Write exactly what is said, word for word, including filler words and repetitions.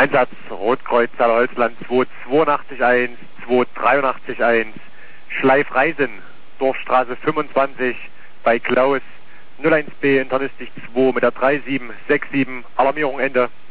Einsatz Rotkreuz Saarholzland zwei zweiundachtzig eins, zwei dreiundachtzig eins, Schleifreisen, Dorfstraße fünfundzwanzig bei Klaus, null eins B Internistik zwei mit der drei sieben sechs sieben, Alarmierung Ende.